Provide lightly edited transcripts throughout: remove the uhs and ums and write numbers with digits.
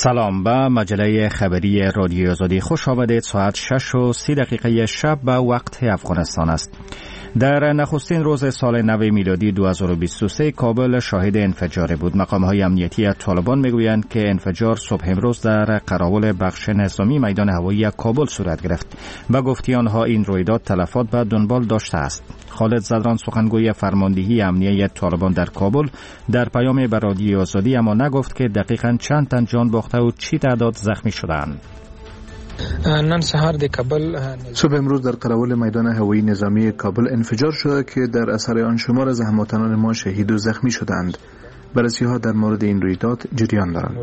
سلام، به مجله خبری رادیو آزادی خوش آمدید. ساعت 6:30 شب به وقت افغانستان است. در نخستین روز سال نو میلادی 2023 کابل شاهد انفجاری بود. مقام‌های امنیتی طالبان میگویند که انفجار صبح امروز در قراول بخش نظامی میدان هوایی کابل صورت گرفت. به گفته آنها این رویداد تلفات به دنبال داشته است. خالد زدران سخنگوی فرماندهی امنیتی طالبان در کابل در پیام به رادیو آزادی اما نگفت که دقیقاً چند تن جان باخته و چی تعداد زخمی شدند. نن سهار د کابل صبح امروز در قراول میدان هوایی نظامی کابل انفجار شده که در اثر آن شمار از هموطنان ما شهید و زخمی شدند. بررسی‌ها در مورد این رویداد جریان دارند.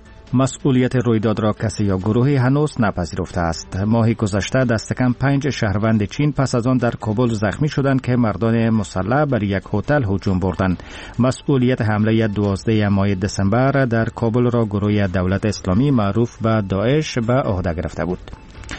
مسئولیت رویداد را کسی یا گروهی هنوز نپذیرفته است. ماه گذشته دست کم 5 شهروند چین پس از آن در کابل زخمی شدند که مردان مسلح بر یک هتل هجوم بردند. مسئولیت حمله 12 ماه دسامبر در کابل را گروه دولت اسلامی معروف به داعش به عهده گرفته بود.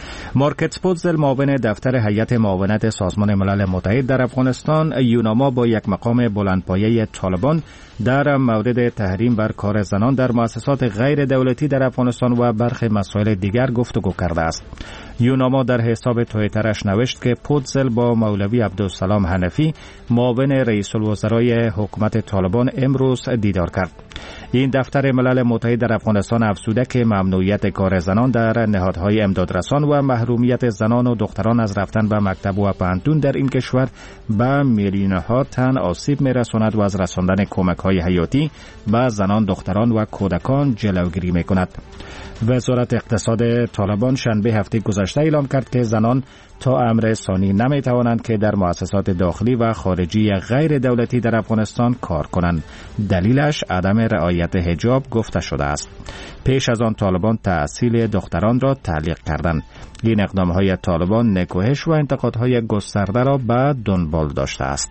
مارکت پوتزل معاون دفتر هیئت معاونت سازمان ملل متحد در افغانستان یوناما با یک مقام بلندپایه طالبان در مورد تحریم بر کار زنان در مؤسسات غیر دولتی در افغانستان و برخی مسائل دیگر گفتگو کرده است. یوناما در حساب توییترش نوشت که پوتزل با مولوی عبدالسلام حنفی معاون رئیس الوزرای حکومت طالبان امروز دیدار کرد. این دفتر ملل متحد در افغانستان افزوده که ممنوعیت کار زنان در نهادهای امدادرسان و محرومیت زنان و دختران از رفتن به مکتب و پانتون در این کشور به میلیون‌ها تن آسیب می‌رساند و از رساندن کمک‌های حیاتی به زنان، دختران و کودکان جلوگیری می‌کند. وزارت اقتصاد طالبان شنبه هفته گذشته اعلام کرد که زنان تا امر ثانی نمی‌توانند که در مؤسسات داخلی و خارجی غیر دولتی در افغانستان کار کنند. دلیلش عدم رعایت حجاب گفته شده است. پیش از آن طالبان تحصیل دختران را تعلیق کردند. این اقدام‌های طالبان نکوهش و انتقادهای گسترده را به دنبال داشته است.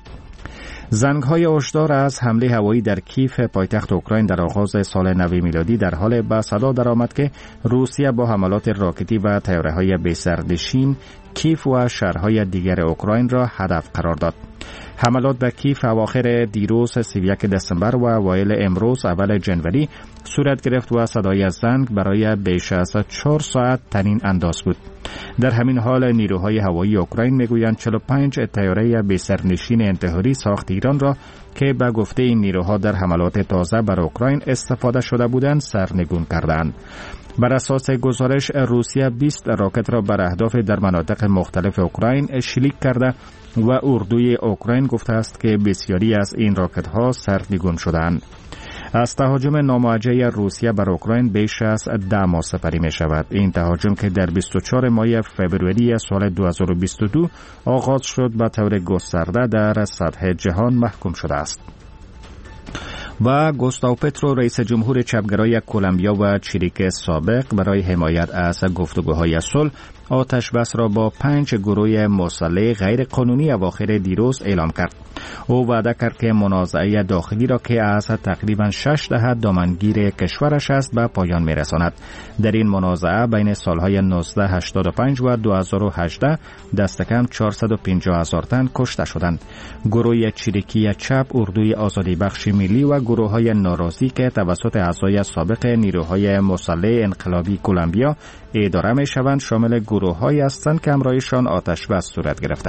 زنگ‌های هشدار از حمله هوایی در کیف پایتخت اوکراین در آغاز سال نو میلادی در حال به صدا درآمد که روسیه با حملات راکتی و طیاره‌های بی‌سرنشین کیف و شهرهای دیگر اوکراین را هدف قرار داد. حملات به کیف اواخر دیروز 31 دسامبر و اوایل امروز اول جنوری صورت گرفت و صدای زنگ برای بیش از 4 ساعت طنین انداز بود. در همین حال نیروهای هوایی اوکراین میگویند 45 طیاره بی‌سرنشین انتحاری ساخت ایران را که به گفته این نیروها در حملات تازه بر اوکراین استفاده شده بودند سرنگون کردند. بر اساس گزارش روسیه 20 راکت را بر اهداف در مناطق مختلف اوکراین شلیک کرده و اردوی اوکراین گفته است که بسیاری از این راکت ها سرنگون شدند. از تهاجم ناموجه روسیه بر اوکراین بیش از 10 ماه سپری می شود. این تهاجم که در 24 ماه فوریه سال 2022 آغاز شد به طور گسترده در سطح جهان محکوم شده است. و گوستاو پترو رئیس جمهور چپگرای کلمبیا و چیلیک سابق برای حمایت از گفتگوهای صلح آتش بس را با 5 گروه مسلح غیر قانونی اواخر دیروز اعلام کرد. او وعده کرد که منازعه داخلی را که از تقریبا 6 دهه دامنگیر کشورش است به پایان میرساند. در این منازعه بین سالهای 1985 و 2018 دست کم 450,000 تن کشته شدند. گروه چریکی چپ، اردوی آزادی بخش ملی و گروه‌های ناراضی که توسط اعضای سابق نیروهای مسلح انقلابی کلمبیا اداره می‌شوند شامل گروه‌هایی هستند که همراهشان آتش بس صورت گرفته.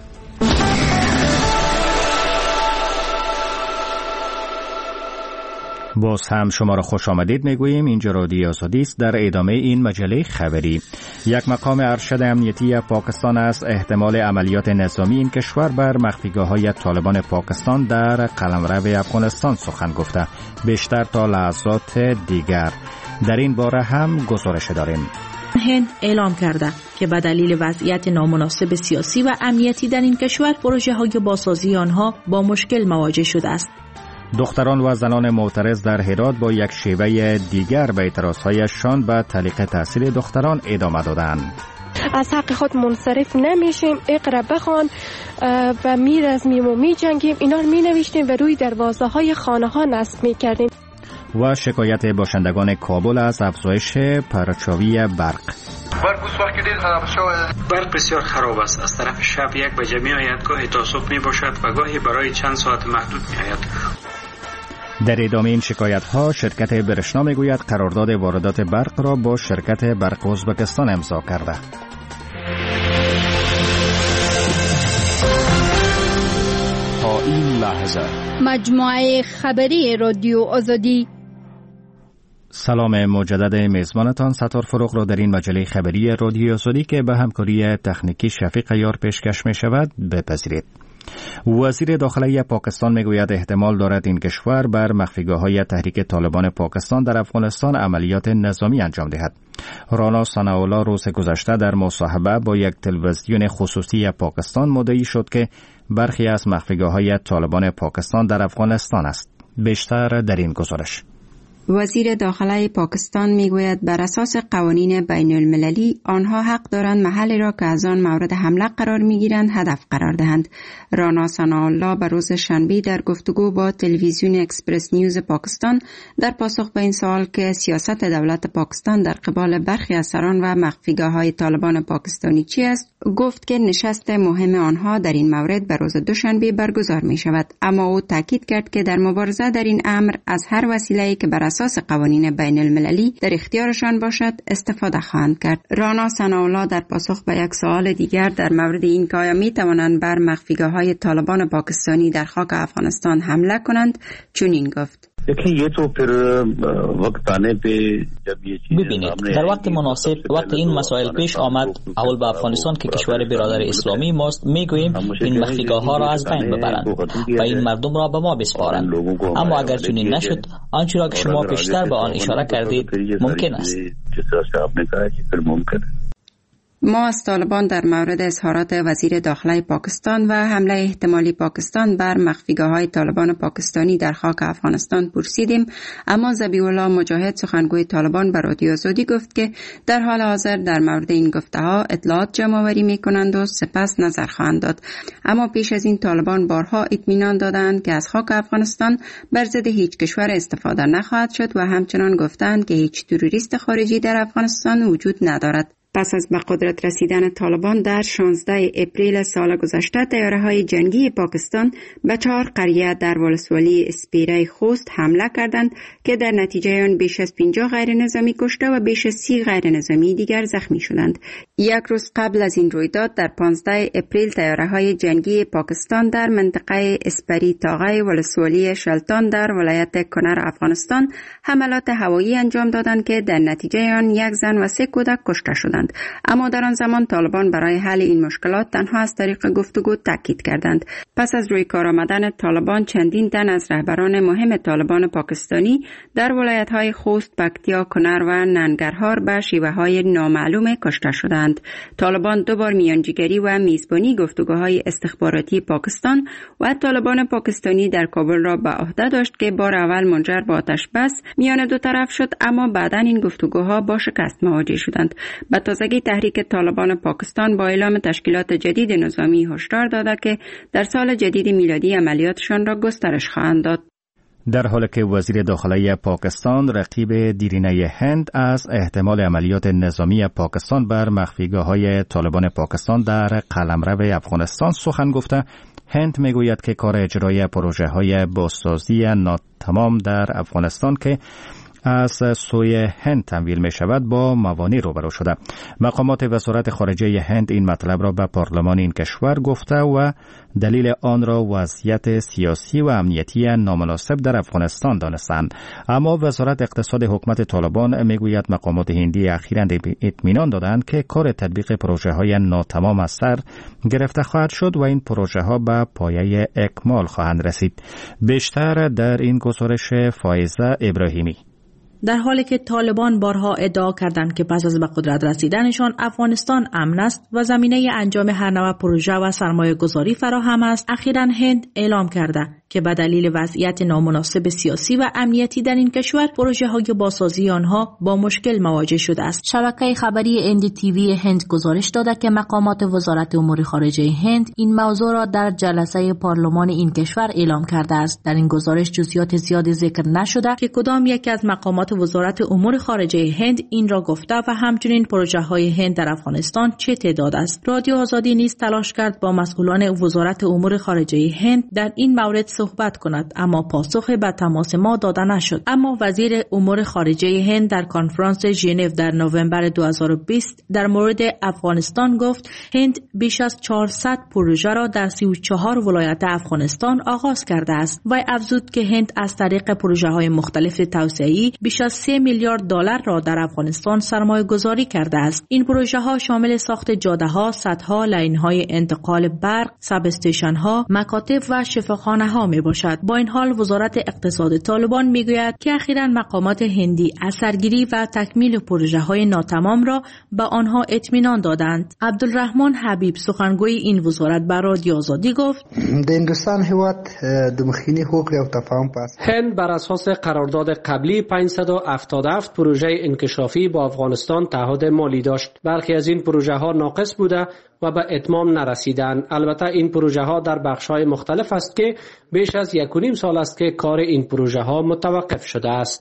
باز هم شما را خوش آمدید میگوییم. اینجا رادیو آزادی است. در ادامه این مجله خبری یک مقام ارشد امنیتی پاکستان از احتمال عملیات نظامی این کشور بر مخفیگاه‌های طالبان پاکستان در قلمرو افغانستان سخن گفته. بیشتر تا لحظات دیگر در این باره هم گزارش داریم. هند اعلام کرده که به دلیل وضعیت نامناسب سیاسی و امنیتی در این کشور پروژه‌های بازسازی آنها با مشکل مواجه شده است. دختران و زنان معترض در هرات با یک شیوه دیگر به اعتراضهایشان به تعلیق تحصیل دختران ادامه دادند. از حق خود منصرف نمیشیم، اقرا بخوان و میرزمیم و میجنگیم. اینا رو مینوشتیم و روی دروازه های خانه ها نصب میکردیم. و شکایت باشندگان کابل از افزایش پرچاوی برق. برق بسیار خراب است. از طرف شب یک بجه می آید، گاهی تا صبح می باشد و گاهی برای چند ساعت محدود می آید. در ادامه این شکایت‌ها شرکت برشنا میگوید قرارداد واردات برق را با شرکت برق ازبکستان امضا کرده. تا این لحظه مجموعه خبری رادیو آزادی. سلام مجدد میزبانتان ستار فروغ را در این مجله خبری رادیو آزادی که به همکاری تکنیکی شفیق یار پیشکش می شود بپذیرید. وزیر داخلی پاکستان میگوید احتمال دارد این کشور بر مخفیگاه‌های تحریک طالبان پاکستان در افغانستان عملیات نظامی انجام دهد. رانا ثناءالله روز گذشته در مصاحبه با یک تلویزیون خصوصی پاکستان مدعی شد که برخی از مخفیگاه‌های طالبان پاکستان در افغانستان است. بیشتر در این گزارش. وزیر داخلی پاکستان میگوید بر اساس قوانین بین المللی آنها حق دارند محلی را که از آن مورد حمله قرار میگیرند هدف قرار دهند. رانا ثناءالله به روز شنبه در گفتگو با تلویزیون اکسپرس نیوز پاکستان در پاسخ به این سوال که سیاست دولت پاکستان در قبال برخی از سران و مخفیگاه‌های طالبان پاکستانی چی است، گفت که نشست مهم آنها در این مورد به روز دوشنبه برگزار می شود. اما او تاکید کرد که در مبارزه در این امر از هر وسیله‌ای که بر اساس قوانین بین المللی در اختیارشان باشد استفاده خواهند کرد. رانا ثناءالله در پاسخ به یک سوال دیگر در مورد این که آیا می توانند بر مخفیگاه‌های طالبان پاکستانی در خاک افغانستان حمله کنند چنین گفت: ببینید در وقت مناسب وقت این مسائل پیش آمد اول به افغانستان که کشور برادر اسلامی ماست میگوییم این مخفیگاه ها را از بین ببرند و این مردم را به ما بسپارند. اما اگر چنین نشد آنچه را که شما پیشتر به آن اشاره کردید ممکن است. ما از طالبان در مورد اظهارات وزیر داخلی پاکستان و حمله احتمالی پاکستان بر مخفیگاه‌های طالبان پاکستانی در خاک افغانستان پرسیدیم، اما ذبیح الله مجاهد سخنگوی طالبان به رادیو آزادی گفت که در حال حاضر در مورد این گفته‌ها اطلاعات جمع‌آوری می‌کنند و سپس نظر خواهند داد. اما پیش از این طالبان بارها اطمینان دادند که از خاک افغانستان بر ضد هیچ کشور استفاده نخواهد شد و همچنان گفتند که هیچ تروریست خارجی در افغانستان وجود ندارد. پس از به قدرت رسیدن طالبان در 16 اپریل سال گذشته طیاره‌های جنگی پاکستان به 4 قریه در ولسوالی اسپیره خوست حمله کردند که در نتیجه آن بیش از 50 غیر نظامی کشته و بیش از 30 غیر نظامی دیگر زخمی شدند. یک روز قبل از این رویداد در 15 اپریل طیاره‌های جنگی پاکستان در منطقه اسپری تاغه ولسوالی شلتان در ولایت کنر افغانستان حملات هوایی انجام دادند که در نتیجه آن یک زن و 3 کودک کشته شدند. اما در آن زمان طالبان برای حل این مشکلات تنها از طریق گفتگو تاکید کردند. پس از روی کار آمدن طالبان چندین تن از رهبران مهم طالبان پاکستانی در ولایت‌های خوست، پکتیا، کنر و ننگرهار به شیوه‌های نامعلوم کشته شدند. طالبان 2 بار میانجیگری و میزبانی گفتگوهای استخباراتی پاکستان و طالبان پاکستانی در کابل را به عهده داشت که بار اول منجر به آتش بس میان دو طرف شد، اما بعداً این گفتگوها با شکست مواجه شدند. به تازگی تحریک طالبان پاکستان با اعلام تشکیلات جدید نظامی هشدار داده که در سال جدید میلادی عملیاتشان را گسترش خواهند داد. در حالی که وزیر داخلی پاکستان رقیب دیرینه هند از احتمال عملیات نظامی پاکستان بر مخفیگاه‌های طالبان پاکستان در قلمرو افغانستان سخن گفته، هند میگوید که کار اجرای پروژه‌های بازسازی ناتمام در افغانستان که از سوی هند تمویل می شود با موانع روبرو شده. مقامات وزارت خارجه هند این مطلب را به پارلمان این کشور گفته و دلیل آن را وضعیت سیاسی و امنیتی نامناسب در افغانستان دانستند. اما وزارت اقتصاد حکومت طالبان می گوید مقامات هندی اخیراً اطمینان دادند که کار تطبیق پروژه های ناتمام از سر گرفته خواهد شد و این پروژه ها به پایه اکمال خواهند رسید. بیشتر در این گزارش فائزه ابراهیمی. در حالی که طالبان بارها ادعا کردند که پس از به قدرت رسیدنشان افغانستان امن است و زمینه انجام هر نوع پروژه و سرمایه گذاری فراهم است، اخیراً هند اعلام کرده که به دلیل وضعیت نامناسب سیاسی و امنیتی در این کشور پروژه‌های بازسازی آنها با مشکل مواجه شده است. شبکه خبری NDTV هند گزارش داده که مقامات وزارت امور خارجه هند این موضوع را در جلسه پارلمان این کشور اعلام کرده است. در این گزارش جزئیات زیادی ذکر نشده که کدام یک از مقامات وزارت امور خارجه هند این را گفته و همچنین پروژه‌های هند در افغانستان چه تعداد است. رادیو آزادی نیز تلاش کرد با مسئولان وزارت امور خارجه هند در این مورد صحبت کند، اما پاسخ به تماس ما داده نشد. اما وزیر امور خارجه هند در کنفرانس ژنو در نوامبر 2020 در مورد افغانستان گفت هند بیش از 400 پروژه را در 34 ولایت افغانستان آغاز کرده است و افزود که هند از طریق پروژه‌های مختلف توسعه‌ای بیش از 3 میلیارد دلار را در افغانستان سرمایه‌گذاری کرده است. این پروژه‌ها شامل ساخت جاده‌ها، سدها، لاین‌های انتقال برق، ساب استیشن‌ها، مکاتب و شفاخانه‌ها میباشد. با این حال وزارت اقتصاد طالبان میگوید که اخیراً مقامات هندی اثرگیری و تکمیل پروژه‌های ناتمام را به آنها اطمینان دادند. عبدالرحمن حبیب سخنگوی این وزارت بر رادیو آزادی گفت: هند بر اساس قرارداد قبلی 577 پروژه انکشافی با افغانستان تعهد مالی داشت. برخی از این پروژه ها ناقص بوده و به اتمام نرسیدند. البته این پروژه ها در بخش های مختلف است که بیش از 1.5 سال است که کار این پروژه ها متوقف شده است.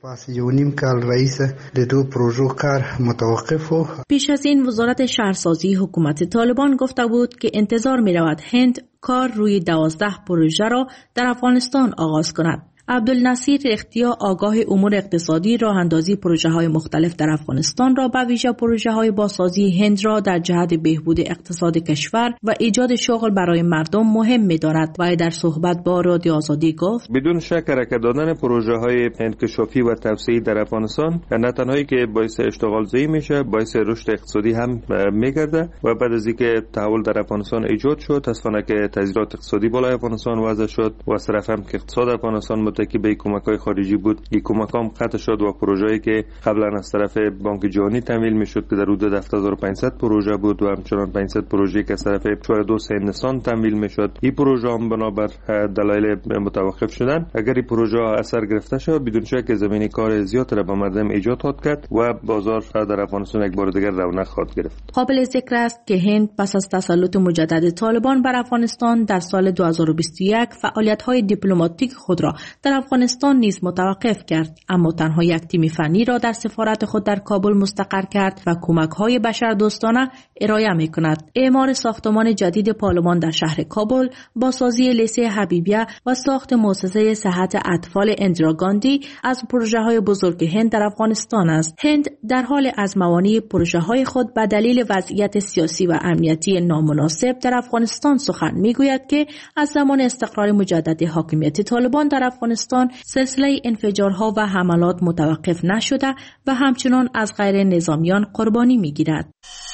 پیش از این وزارت شهرسازی حکومت طالبان گفته بود که انتظار می رود هند کار روی 12 پروژه را در افغانستان آغاز کند. عبدالنصیر اختیا آگاه امور اقتصادی راه اندازی پروژه های مختلف در افغانستان را به ویژه پروژه های بازسازی هند را در جهت بهبود اقتصاد کشور و ایجاد شغل برای مردم مهم می‌داند و در صحبت با رادیو آزادی گفت: بدون شک حرکت دادن پروژه های انکشافی و توسعه‌ای در افغانستان نه تنهایی که باعث اشتغال زایی میشه، باعث رشد اقتصادی هم میگرده و بعد از اینکه تحول در افغانستان ایجاد شد، تصفیه که تغییرات اقتصادی بالای افغانستان وضع شد و از طرف هم که اقتصاد افغانستان که به کمک‌های خارجی بود، این کمک‌ها قطع شد و پروژه‌ای که قبلا از طرف بانک جهانی تمویل می‌شد که در حدود 7500 پروژه بود و همچنان 500 پروژه که از طرف شوردو هندستان تمویل می‌شد، این پروژه هم بنابر دلایل متوقف شدن. اگر این پروژه اثر گرفته شد، بدون شک زمینه کار زیاد را به مردم ایجاد خواهد کرد و بازار در افغانستان یک بار دیگر رونق خواهد گرفت. قابل ذکر است که هند پس از تسلط مجدد طالبان بر افغانستان در سال 2021 فعالیت‌های دیپلماتیک خود را در افغانستان نیز متوقف کرد، اما تنها یک تیم فنی را در سفارت خود در کابل مستقر کرد و کمک‌های بشردوستانه ارائه می‌کند. اعمار ساختمان جدید پارلمان در شهر کابل، بازسازی لیسه حبیبیه و ساخت مؤسسه صحت اطفال اندرا گاندی از پروژه‌های بزرگ هند در افغانستان است. هند در حال از موانع پروژه‌های خود به دلیل وضعیت سیاسی و امنیتی نامناسب در افغانستان سخن می‌گوید که از زمان استقرار مجدد حاکمیت طالبان در افغانستان سلسله انفجارها و حملات متوقف نشده و همچنان از غیر نظامیان قربانی می‌گیرد.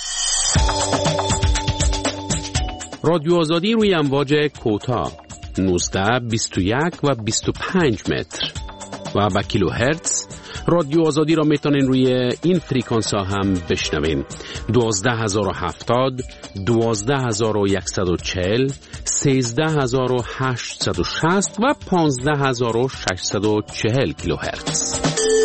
رادیو آزادی روی امواج کوتاه 19، 21 و 25 متر و با کیلوهرتز. رادیو آزادی را میتونین روی این فریکانس ها هم بشنوین: 12070، 12140، 13860 و 15640 کیلوهرتز.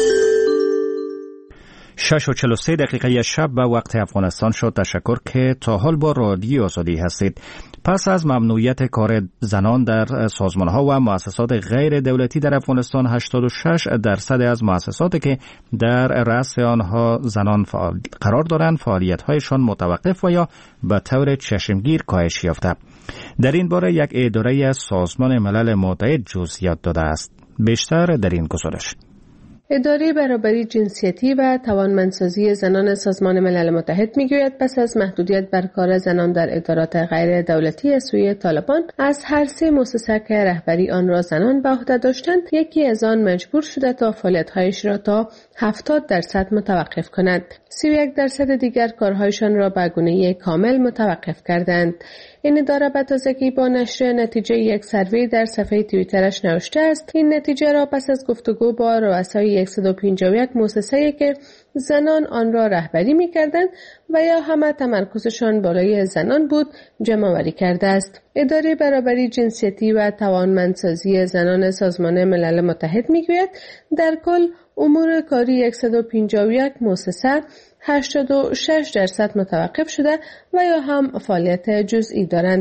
6:43 دقیقه شب به وقت افغانستان شد. تشکر که تا حال با رادیو آزادی هستید. پس از ممنوعیت کار زنان در سازمان‌ها و مؤسسات غیر دولتی در افغانستان، 86% از مؤسساتی که در رأس آنها زنان قرار دارند فعالیت‌هایشان متوقف و یا به طور چشمگیر کاهش یافته. در این باره یک اداره از سازمان ملل متحد جزئیات داده است. بیشتر در این گزارش. اداره برابری جنسیتی و توانمندسازی زنان سازمان ملل متحد میگوید پس از محدودیت بر کار زنان در ادارات غیر دولتی از سوی طالبان، از هر 3 مؤسسه که رهبری آن را زنان به عهده داشتند، یکی از آن مجبور شده تا فعالیت‌هایش را تا 70% متوقف کند. 31% دیگر کارهایشان را به گونه کامل متوقف کردند. این اداره به تازگی با نشر نتیجه یک سروی در صفحه توییترش نوشته است: این نتیجه را پس از گفتگو با رؤسای 151 مؤسسه‌ای که زنان آن را رهبری می‌کردند و یا همه تمرکزشان بالای زنان بود جمع آوری کرده است. اداره برابری جنسیتی و توانمندسازی زنان سازمان ملل متحد می‌گوید در کل امور کاری 151 مؤسسه 86% متوقف شده و یا هم فعالیت جزئی دارند.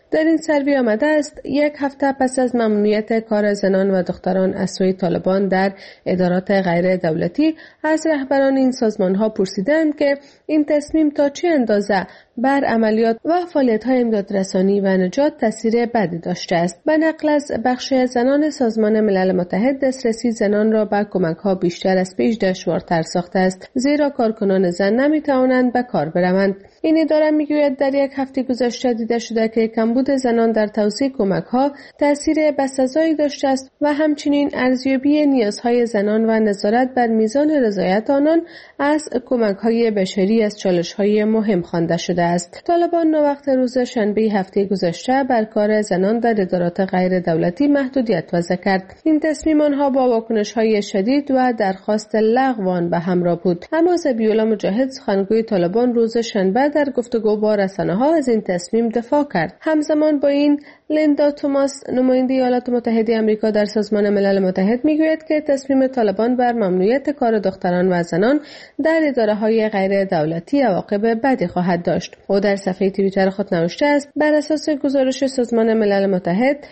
در این سروی آمده است 1 هفته پس از ممنوعیت کار زنان و دختران از سوی طالبان در ادارات غیر دولتی از رهبران این سازمان‌ها پرسیدند که این تصمیم تا چه اندازه بر عملیات و فعالیت‌های امدادرسانی و نجات تاثیر بدی داشته است. به نقل از بخش زنان سازمان ملل متحد، دسترسی زنان را به کمک‌ها بیشتر از پیش دشوارتر ساخته است، زیرا کارکنان زن نمی‌توانند به کار بروند. این اداره می‌گوید در 1 هفته گذشته دیده شده که کمبود زنان در توزیع کمک‌ها تاثیر بسزایی داشته است و همچنین ارزیابی نیازهای زنان و نظارت بر میزان رضایت آنان از کمک‌های بشری از چالش‌های مهم خوانده شده است. طالبان وقت روز شنبه هفته گذشته بر کار زنان در ادارات غیر دولتی محدودیت وضع کرد. این تصمیم آنها با واکنش‌های شدید و درخواست لغو آن به همراه بود. اما ذبیح‌الله مجاهد، سخنگوی طالبان، روز شنبه در گفتگو با رسانه‌ها از این تصمیم دفاع کرد. همزمان با این، لیندا توماس، نماینده ایالات متحده آمریکا در سازمان ملل متحد، میگوید که تصمیم طالبان بر ممنوعیت کار دختران و زنان در اداره‌های غیر دولتی عواقب بدی خواهد داشت. او در صفحه توییتر خود نوشته است: بر اساس گزارش سازمان ملل متحد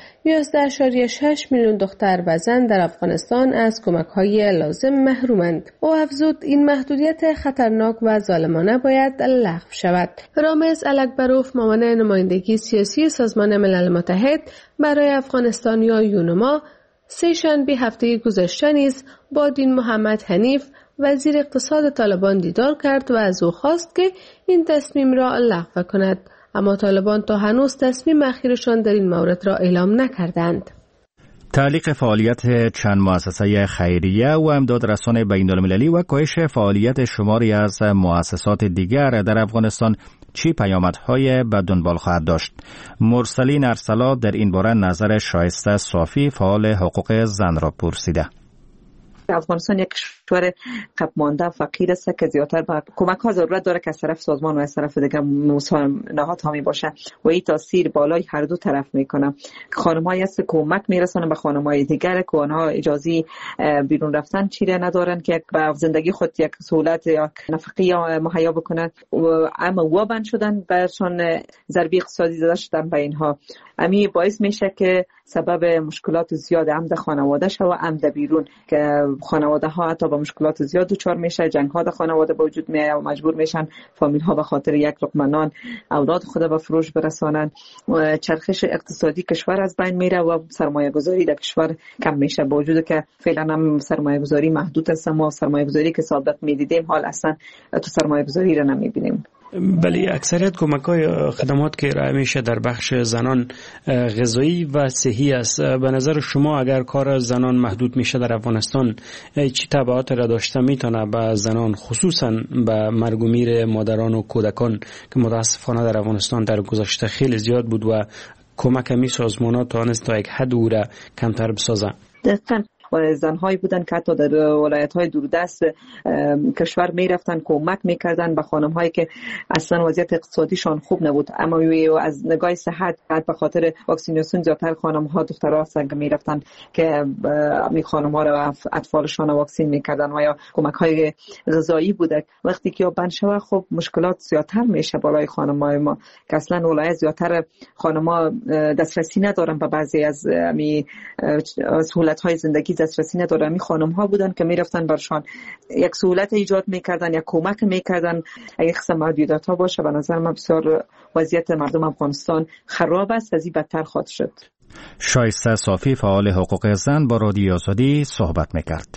11.6 میلیون دختر و زن در افغانستان از کمک‌های لازم محرومند. او افزود این محدودیت خطرناک و ظالمانه باید لغو شود. رامز الکبروف، معاون نمایندگی سیاسی سازمان ملل متحد برای افغانستان یا یونما، سه‌شنبه هفته گذشته نیز با دین محمد حنیف، وزیر اقتصاد طالبان، دیدار کرد و از او خواست که این تصمیم را لغو کند، اما طالبان تا هنوز تصمیم اخیرشان در این مورد را اعلام نکردند. تعلیق فعالیت چند مؤسسه خیریه و امدادرسان بین‌المللی و کاهش فعالیت شماری از مؤسسات دیگر در افغانستان چی پیامدهای به دنبال خواهد داشت؟ مرسلین ارسلا در این باره نظر شایسته صافی، فعال حقوق زن، را پرسیده. افغانستان یک کشور قب مانده فقیر است که زیادتر به کمک ها ضرورت داره که از طرف سازمان و از طرف دیگر نهادها می باشه و این تاثیر بالای هر دو طرف میکنه. خانم‌هایی است که کمک میرسونن به خانم‌های دیگر که آنها اجازه بیرون رفتن چیره ندارن که به زندگی خود یک سهولت یا نفقه مهیا بکنن، اما وابند شدن برشان ضربه اقتصادی زده شدن به اینها. امی باعث میشه که سبب مشکلات زیاد عمد خانواده شو و عمد بیرون، که خانواده ها حتی با مشکلات زیاد دچار میشه، جنگ ها در خانواده به وجود میاد و مجبور میشن فامیل ها به خاطر یک لقمه نان اولاد خود به فروش برسانن و چرخش اقتصادی کشور از بین میره و سرمایه گذاری در کشور کم میشه، با وجود که فعلا هم سرمایه گذاری محدود است. ما سرمایه گذاری که سابق میدیدیم حال اصلا تو سرمایه گذاری را نمیبینیم. بله، اکثریت کمک‌های خدمات که ارائه میشه در بخش زنان غذایی و صحی است. به نظر شما اگر کار زنان محدود میشه در افغانستان چی تبعات را داشته میتونه به زنان، خصوصا به مرگ و میر مادران و کودکان که متاسفانه در افغانستان در گذشته خیلی زیاد بود و کمک می سازمانات تانست تا یک حد او را کمتر بسازه؟ دقیقاً زنهایی بودن که حتی در ولایت‌های دوردست کشور میرفتن کمک میکردن به خانم‌هایی که اصلا وضعیت اقتصادیشان خوب نبود، اما از نگاه صحت به خاطر واکسیناسیون زیادتر خانم‌ها دخترها هستن که میرفتن که می خانم‌ها را اطفالشان واکسین میکردن و یا کمک‌های غذایی بوده. وقتی که بند شوه خب مشکلات زیادتر میشه بالای خانم‌های ما که اصلا ولایت زیادتر خانم‌ها دسترسی ندارن به بعضی از سهولت‌های زندگی دسترسی ندارن. می خانم ها بودن که میرفتن برشان یک سهولت ایجاد میکردن، یک کمک میکردن. اگه قسم محدودیت ها باشه به نظر من بسیار وضعیت مردم افغانستان خراب است، از این بدتر خواهد شد. شایسته صافی، فعال حقوق زن، با رادیو آزادی صحبت میکرد.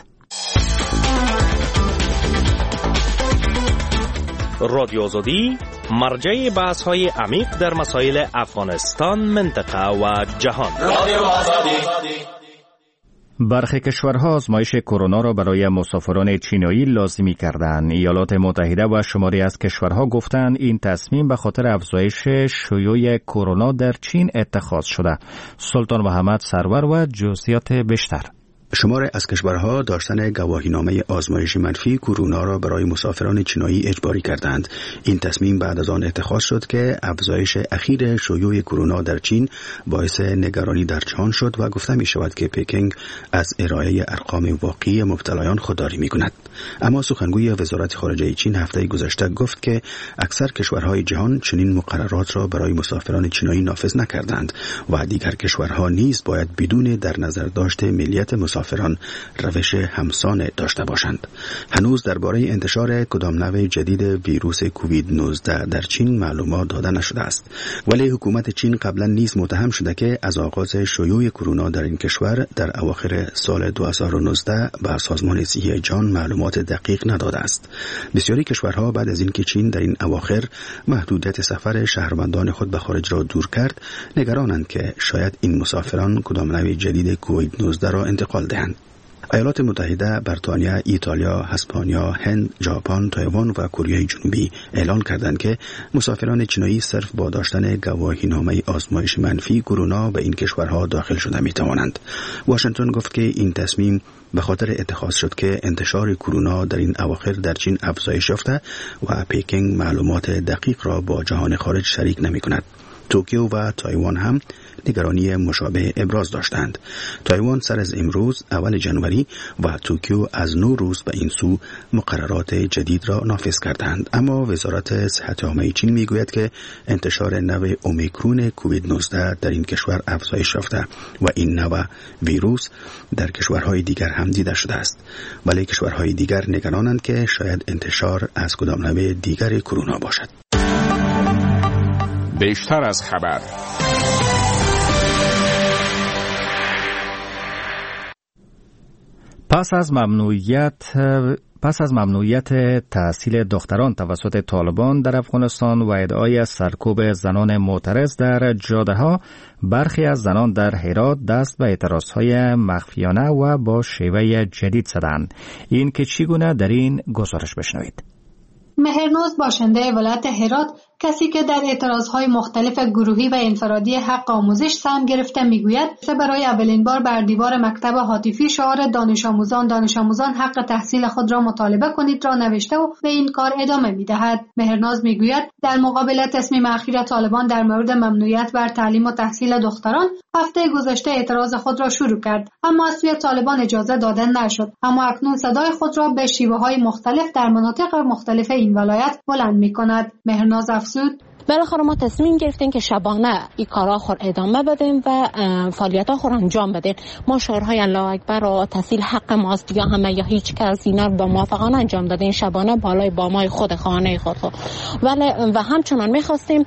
رادیو آزادی مرجع بحث های عمیق در مسائل افغانستان، منطقه و جهان. رادیو آزادی. برخی کشورها آزمایش کرونا را برای مسافران چینایی لازمی کردند. ایالات متحده و شماری از کشورها گفتند این تصمیم به خاطر افزایش شیوع کرونا در چین اتخاذ شده. سلطان محمد سرور و جزئیات بیشتر. شمار از کشورها داشتن گواهینامه آزمایشی منفی کرونا را برای مسافران چینایی اجباری کردند. این تصمیم بعد از آن اتخاذ شد که افزایش اخیر شیوع کرونا در چین باعث نگرانی در جهان شد و گفته می شود که پکینگ از ارائه ارقام واقعی مبتلایان خودداری می کند. اما سخنگوی وزارت خارجه چین هفته گذشته گفت که اکثر کشورهای جهان چنین مقررات را برای مسافران چینایی نافذ نکردند و دیگر کشورها نیز باید بدون در نظر داشت ملیت مسافران روش همسان داشته باشند. هنوز درباره انتشار کدام نوع جدید ویروس کووید 19 در چین معلومات داده نشده است، ولی حکومت چین قبلا نیز متهم شده که از آغاز شیوع کرونا در این کشور در اواخر سال 2019 به سازمان صحی جهان معلومات دقیق نداده است. بسیاری کشورها بعد از اینکه چین در این اواخر محدودیت سفر شهروندان خود به خارج را دور کرد، نگرانند که شاید این مسافران کدام نوع جدید کووید 19 را انتقال دهند. ایالات متحده، بریتانیا، ایتالیا، اسپانیا، هند، ژاپن، تایوان و کره جنوبی اعلان کردند که مسافران چینایی صرف با داشتن گواهینامه آزمایش منفی کرونا به این کشورها داخل شده می توانند. واشنگتن گفت که این تصمیم به خاطر اتخاذ شد که انتشار کرونا در این اواخر در چین افزایش یافته و پکینگ معلومات دقیق را با جهان خارج شریک نمی کند. توکیو و تایوان هم نگرانی مشابه ابراز داشتند. تایوان سر از امروز اول جنوری و توکیو از 9 روز به این سو مقررات جدید را نافذ کردند. اما وزارت صحت عامه چین میگوید که انتشار نوع اومیکرون کووید 19 در این کشور افزایش یافته و این نوع ویروس در کشورهای دیگر هم دیده شده است. ولی کشورهای دیگر نگرانند که شاید انتشار از کدام نوع دیگر کرونا باشد. بیشتر از خبر. پس از ممنوعیت تحصیل دختران توسط طالبان در افغانستان و ادعای سرکوب زنان معترض در جاده‌ها، برخی از زنان در هرات دست به اعتراضهای مخفیانه و با شیوه جدید زدند. این که چگونه در این گزارش بشنوید. مهرناز باشنده ولایت هرات، کسی که در اعتراضهای مختلف گروهی و انفرادی حق آموزش سهم گرفته، میگوید برای اولین بار بر دیوار مکتب هاتفی شعار دانش آموزان حق تحصیل خود را مطالبه کنید را نوشته و به این کار ادامه میدهد. مهرناز میگوید در مقابل تصمیم اخیر طالبان در مورد ممنوعیت بر تعلیم و تحصیل دختران، هفته گذشته اعتراض خود را شروع کرد، اما از سوی طالبان اجازه داده نشد. اما اکنون صدای خود را به شیوه‌های مختلف در مناطق مختلف این ولایت بلند می‌کند. مهرناز افزود: بالاخره ما تصمیم گرفتیم که شبانه این کارا خور ادامه بدیم و فعالیت‌ها خور انجام بدیم. ما شعارهای الله اکبر و تحصیل حق ماست یا همه یا هیچ کس اینا رو با موافقانه انجام دادیم شبانه بالای بامای خود خانه خود. ولی و همچنان می‌خواستیم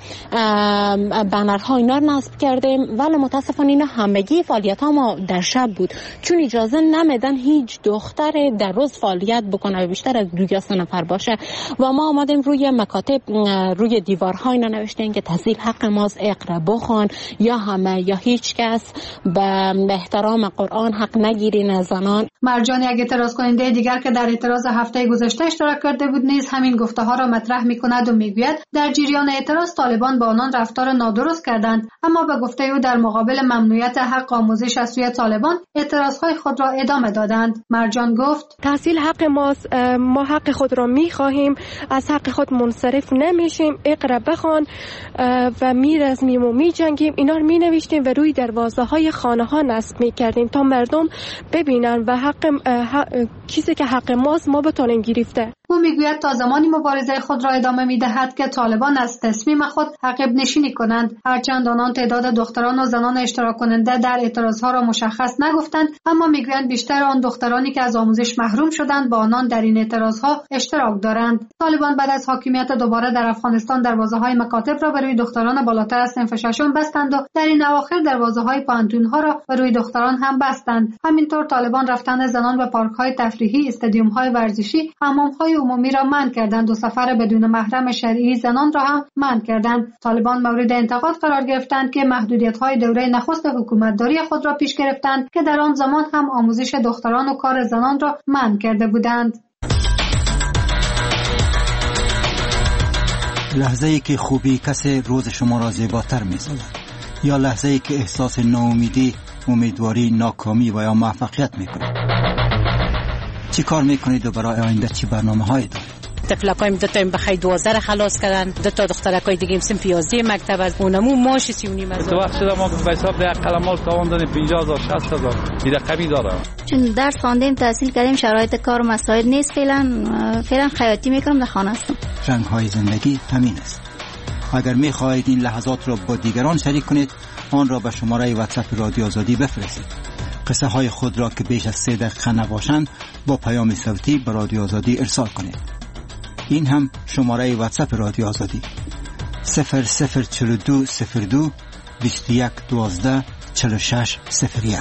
بنرها اینا رو نصب کردیم، ولی متاسفانه اینا همگی فعالیت‌ها ما در شب بود، چون اجازه نمیدن هیچ دختر در روز فعالیت بکنه و بیشتر از 2 یا 3 نفر باشه. و ما آمدیم روی مکاتب، روی دیوارها اینا نوشتیم که تحصیل حق ماست، اقرا بخوان یا همه یا هیچ کس، به احترام قرآن حق نگیرین زنان. مرجان، یک اعتراض کننده دیگر که در اعتراض هفته گذشته اشتراک کرده بود، نیز همین گفته ها را مطرح می‌کند و میگوید در جریان اعتراض طالبان با آنان رفتار نادرست کردند، اما به گفته او در مقابل ممنوعیت حق آموزش از سوی طالبان اعتراضهای خود را ادامه دادند. مرجان گفت: تحصیل حق ماست، ما حق خود را می‌خواهیم، از حق خود منصرف نمیشیم، اقرا بخوان و میرزمیم و میجنگیم. اینا رو مینوشتیم و روی دروازه‌های خانه‌ها نصب می‌کردیم تا مردم ببینن و حق کسی که حق ماست ما بتونیم گرفته. او میگوید تا زمانی مبارزه خود را ادامه میدهد که طالبان از تصمیم خود عقب نشینی کنند. هرچند آنان تعداد دختران و زنان اشتراک کننده در اعتراضها را مشخص نگفتند، اما میگویند بیشتر آن دخترانی که از آموزش محروم شدند با آنان در این اعتراضها اشتراک دارند. طالبان بعد از حاکمیت دوباره در افغانستان دروازه‌های مکاتب را به روی دختران بالاتر از صنف ششم بستند و در این اواخر دروازه‌های پانتون‌ها را به روی دختران هم بستند. همینطور طالبان رفتن زنان به پارک‌های تفریحی، استادیوم‌های ورزشی، حمام‌های عمومی را منع کردند و سفر بدون محرم شرعی زنان را هم منع کردند. طالبان مورد انتقاد قرار گرفتند که محدودیت‌های دوره نخست حکومتداری خود را پیش گرفتند که در آن زمان هم آموزش دختران و کار زنان را منع کرده بودند. لحظه‌ای که خوبی کسی روز شما را زیباتر می‌سازد، یا لحظه‌ای که احساس ناامیدی، امیدواری، ناکامی و یا موفقیت می‌کند. چی کار میکنید و برای آینده چی برنامه‌هایی دارید؟ تفلکایم دو تا بخای 12 خلاص کردن، دو تا دخترکای دیگه سن 15 مکتب از اونمو ماش 39 تو وقت شده ما به حساب ده قلمال تاوان دادیم 50000 60000 این رقمی داره. چون درس خواندیم تحصیل کردیم شرایط کار مساعد نیست، فعلا خیاطی میکنم در خانه هستم. رنگ‌های زندگی همین است. اگر می‌خواهید این لحظات را با دیگران شریک کنید آن را به شماره واتساپ رادیو آزادی بفرستید. قصه های خود را که بیش از 3 دقیقه نباشند با پیام صوتی به رادیو آزادی ارسال کنید. این هم شماره واتساپ رادیو آزادی 004202 21 12 46 01.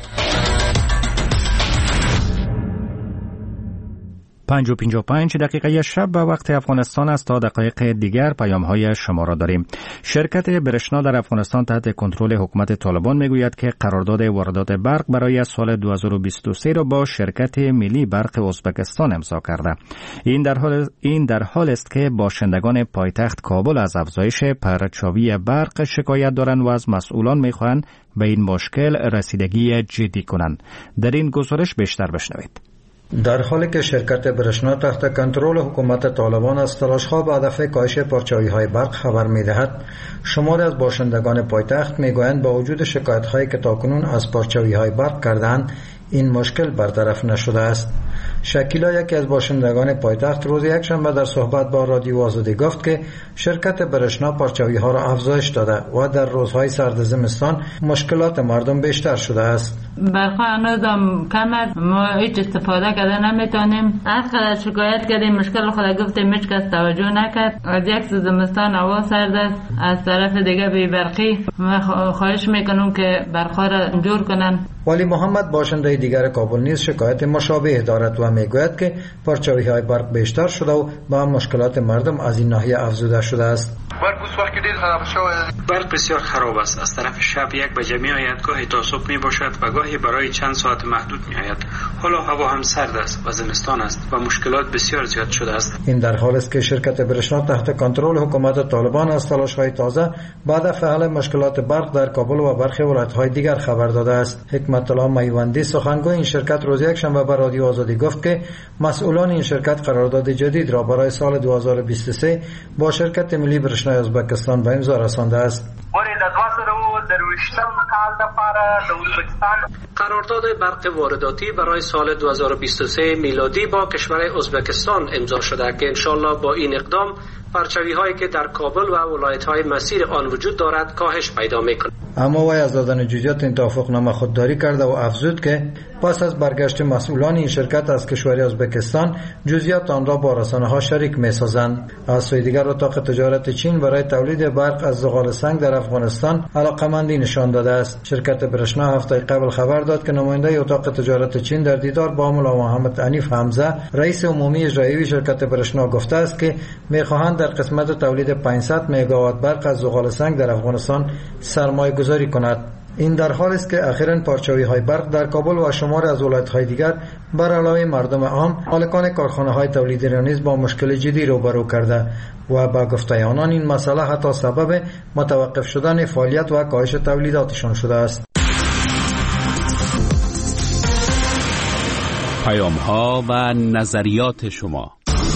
5:55 دقیقه شب به وقت افغانستان است. تا دقایق دیگر پیام های شما را داریم. شرکت برشنا در افغانستان تحت کنترل حکومت طالبان میگوید که قرارداد واردات برق برای سال 2023 را با شرکت ملی برق ازبکستان امضا کرده. این در حال است که باشندگان پایتخت کابل از افزایش پرچاوی برق شکایت دارند و از مسئولان میخواهند به این مشکل رسیدگی جدی کنند. در این گزارش بیشتر بشنوید. در حالی که شرکت برشنا تحت کنترل حکومت طالبان از تلاش‌ها به هدف کاهش پرچاوی‌های برق خبر می‌دهد، شماری از باشندگان پایتخت می‌گویند با وجود شکایت‌هایی که تاکنون از پرچاوی‌های برق کردند این مشکل برطرف نشده است. شکیلا یکی از باشندگان پایتخت روز یکشنبه در صحبت با رادیو آزادی گفت که شرکت برشنا پرچاوی‌ها را افزایش داده و در روزهای سرد زمستان مشکلات مردم بیشتر شده است. برق هنوزم کم است، ما هیچ استفاده کرده نمیتونیم. هر قدر شکایت کردیم مشکل خود گفتیم هیچ کس توجه نکرد. از یک زمستان هوا سرد است. از طرف دیگه بی برقی ما خواهش میکنم که برق را جور کنن. ولی محمد باشنده دیگر کابل نیز شکایت مشابه دارد و میگوید که پرچاوی‌های برق بیشتر شده و با مشکلات مردم از این ناحیه افزوده شده است. برق بسیار خراب است. از طرف شب 1 بجه می آید، گاهی تا صبح می باشد و گاهی برای چند ساعت محدود می آید. حالا هوا هم سرد است و زمستان است و مشکلات بسیار زیاد شده است. این در حال است که شرکت برشنا تحت کنترل حکومت طالبان از تلاش‌های تازه بعد از حل مشکلات برق در کابل و برخی ولایت‌های دیگر خبر داده است. حکمت الله میوندی سخنگوی این شرکت روز یکشنبه به رادیو آزادی گفت که مسئولان این شرکت قرارداد جدید را برای سال 2023 با شرکت ملی برشنای ازبکستان به امضا رسانده است. قرارداد برق وارداتی برای سال 2023 میلادی با کشور ازبکستان امضا شده که انشالله با این اقدام پرچاوی هایی که در کابل و ولایت های مسیر آن وجود دارد کاهش پیدا می‌کند. اما وی از دادن جزئیات این توافقنامه خودداری کرده و افزود که پس از برگشت مسئولان این شرکت از کشور ازبکستان جزئیات آن را با رسانه‌ها شریک می‌سازند. از سوی دیگر اتاق تجارت چین برای تولید برق از زغال سنگ در افغانستان علاقمندی نشان داده است. شرکت برشنا هفته قبل خبر داد که نماینده اتاق تجارت چین در دیدار با مولا محمد عنیف حمزه رئیس عمومی اجرایی شرکت برشنا گفته است که می‌خواهند در قسمت تولید 500 مگاوات برق از زغال سنگ در افغانستان سرمایه گذاری کند. این در حال است که اخیراً پرچاوی‌های برق در کابل و شمار از ولایت‌های دیگر بر علاوه مردم عام مالکان کارخانه‌های تولیدی را نیز با مشکل جدی روبرو کرده و با گفته آنان این مسئله حتی سبب متوقف شدن فعالیت و کاهش تولیداتشان شده است. پیام‌ها و نظریات شما.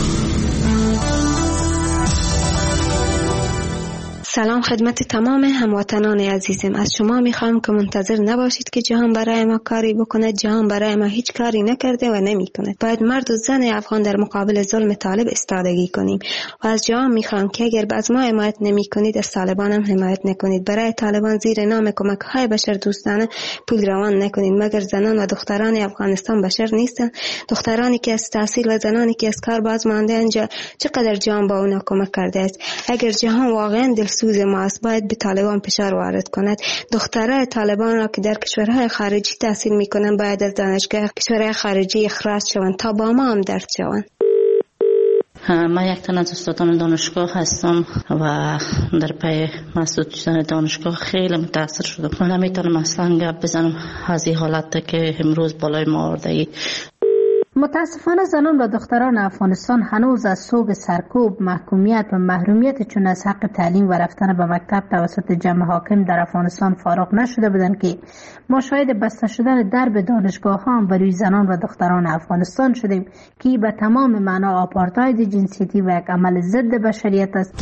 سلام خدمت تمام هموطنان عزیزم. از شما میخوام که منتظر نباشید که جهان برای ما کاری بکنه. جهان برای ما هیچ کاری نکرده و نمیکنه. باید مرد و زن افغان در مقابل ظلم طالب ایستادگی کنیم و از جهان میخوام که اگر از ما حمایت نمیکنید از طالبان هم حمایت نکنید. برای طالبان زیر نام کمک های بشر دوستانه پول روان نکنید. مگر زنان و دختران افغانستان بشر نیستن؟ دخترانی که از تحصیل و زنانی که از کار باز مانده انجا چقدر جهان با اونا کمک کرده است؟ اگر جهان واقعا دلسوز ما است باید به طالبان فشار وارد کند. دخترای طالبان را که در کشورهای خارجی تحصیل میکنن باید از دانشگاه کشورهای خارجی اخراج شوند تا با ما هم درد شوند. من یک تن از استادان دانشگاه هستم و در پی مسدود شدن دانشگاه خیلی متاثر شدم. من نمیتونم اصلا گپ بزنم از این حالت که امروز بالای ما آورده. متاسفانه زنان و دختران افغانستان هنوز از سوگ سرکوب، محکومیت و محرومیت چون از حق تعلیم و رفتن به مکتب توسط جمع حاکم در افغانستان فارغ نشده بودند که ما شاهد بسته شدن درب دانشگاه ها بر روی زنان و دختران افغانستان شدیم که به تمام معنا آپارتاید جنسیتی و یک عمل ضد بشریت است.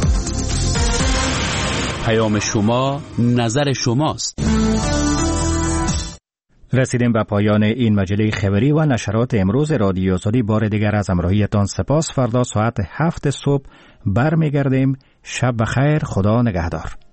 پیام شما، نظر شماست. رسیدیم به پایان این مجله خبری و نشرات امروز رادیو آزادی. بار دیگر از همراهیتان سپاس. فردا ساعت 7 صبح برمیگردیم. شب بخیر. خدا نگهدار.